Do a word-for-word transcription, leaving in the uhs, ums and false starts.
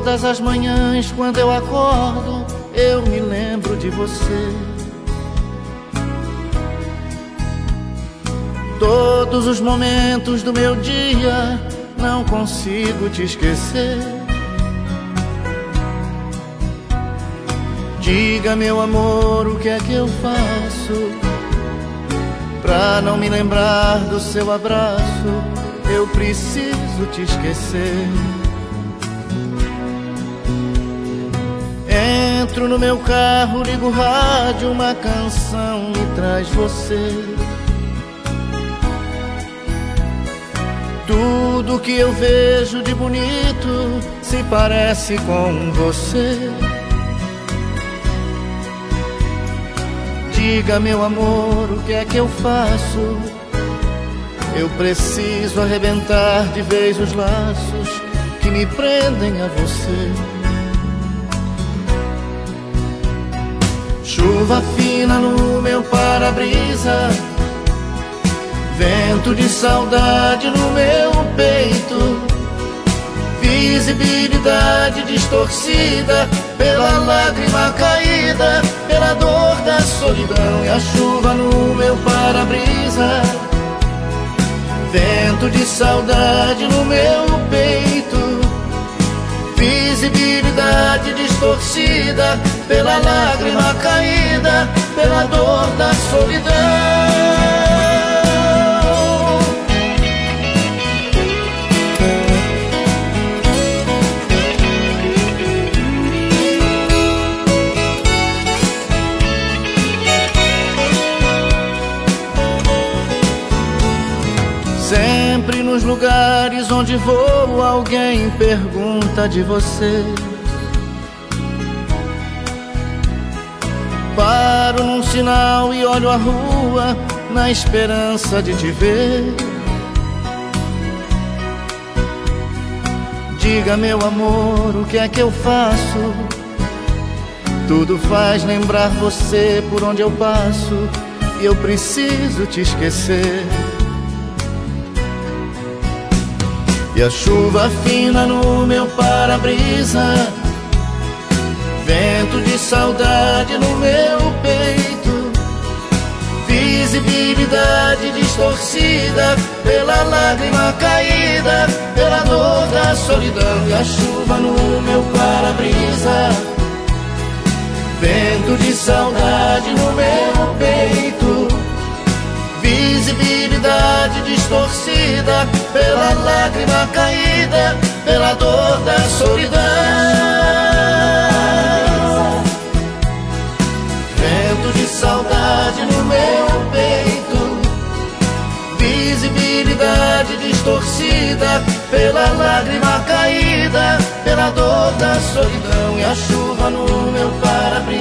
Todas as manhãs quando eu acordo, eu me lembro de você. Todos os momentos do meu dia, não consigo te esquecer. Diga, meu amor, o que é que eu faço pra não me lembrar do seu abraço? Eu preciso te esquecer. Entro no meu carro, ligo o rádio, uma canção me traz você. Tudo que eu vejo de bonito se parece com você. Diga, meu amor, o que é que eu faço? Eu preciso arrebentar de vez os laços que me prendem a você. Chuva fina no meu para-brisa, vento de saudade no meu peito, visibilidade distorcida pela lágrima caída, pela dor da solidão. E a chuva no meu para-brisa, vento de saudade no meu peito, visibilidade distorcida pela lágrima caída, pela dor da solidão. Sempre nos lugares onde vou, alguém pergunta de você. Paro num sinal e olho a rua na esperança de te ver. Diga, meu amor, o que é que eu faço? Tudo faz lembrar você por onde eu passo, e eu preciso te esquecer. E a chuva fina no meu para-brisa, vento de saudade no meu peito, visibilidade distorcida pela lágrima caída, pela dor da solidão. E a chuva no meu para-brisa, vento de saudade no meu peito, visibilidade distorcida pela lágrima caída, pela dor da solidão. Vento de saudade no meu peito, visibilidade distorcida pela lágrima caída, pela dor da solidão. E a chuva no meu para-brisa,